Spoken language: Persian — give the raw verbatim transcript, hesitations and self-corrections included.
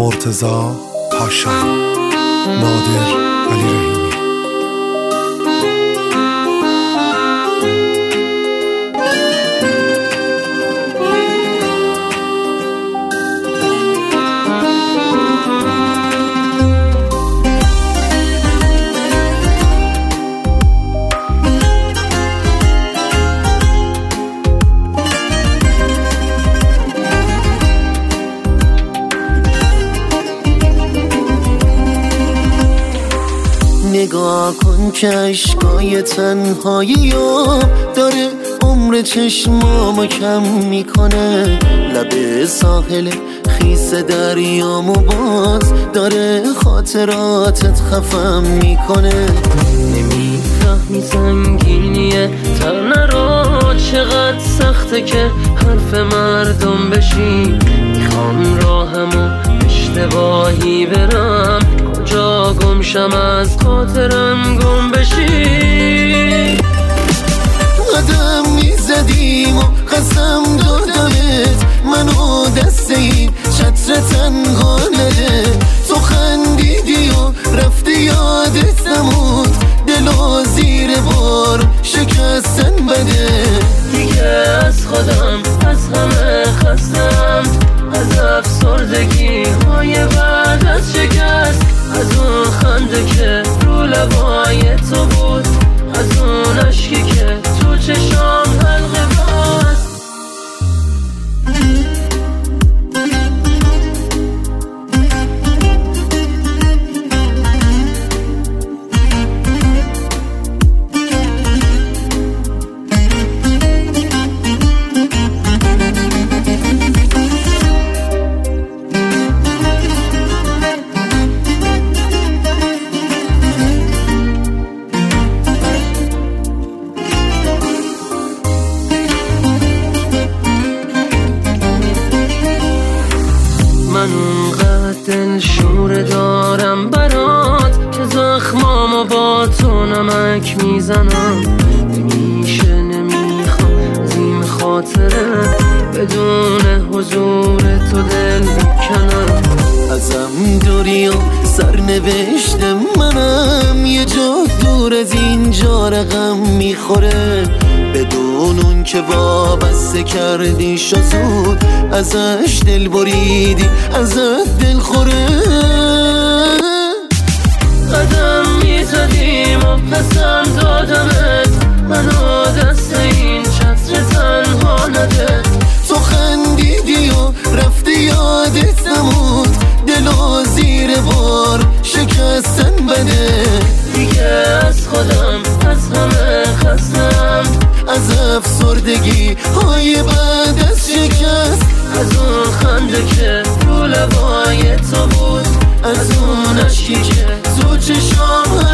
مرتضی پاشا، نادر علی رحیمی. نگاه کن که عشقای تنهایی‌ام داره عمر چشمامو کم میکنه، لب ساحل خیس دریامو باز داره خاطراتت خفم میکنه. نمیفهمی سنگینیه تنه رو چقدر سخته که حرف مردم بشی. میخوام راهمو اشتباهی برم، کجا گمشم از خاطرم گم بشی. قدم میزدیم و قسم دادمت منو دست این چتر تنها نده. تو خندیدی و رفتی یادت نمود، دلو زیر بار شکستن بده. دیگه از خودم از همه خستم، از افسردگی های بعد از شکست، از اون خنده که رو لبای تو بود، از اون عشقی که تو چشام حلقه بست. من اونقدر دل شور دارم برات که زخمامو با تو نمک میزنم. نمیشه نمیخوام از این خاطره بدون حضور تو دل بکنم. ازم دوری و سرنوشت منم یه جا دور از اینجا رقم میخوره. بدون اون که وابسته کردی شو زود ازش دل بریدی ازت دل خوره. قدم میزدیم و قسم دادمت منو دست این چتر تنها نده. تو خندیدی و رفتی یادت نمود، دلو زیر بار شکستن بده. دیگه از خودم از همه خستم، از افسردگی های بعد از شکست، از اون خنده که رو لبای تو بود، از اون عشقی که تو چشام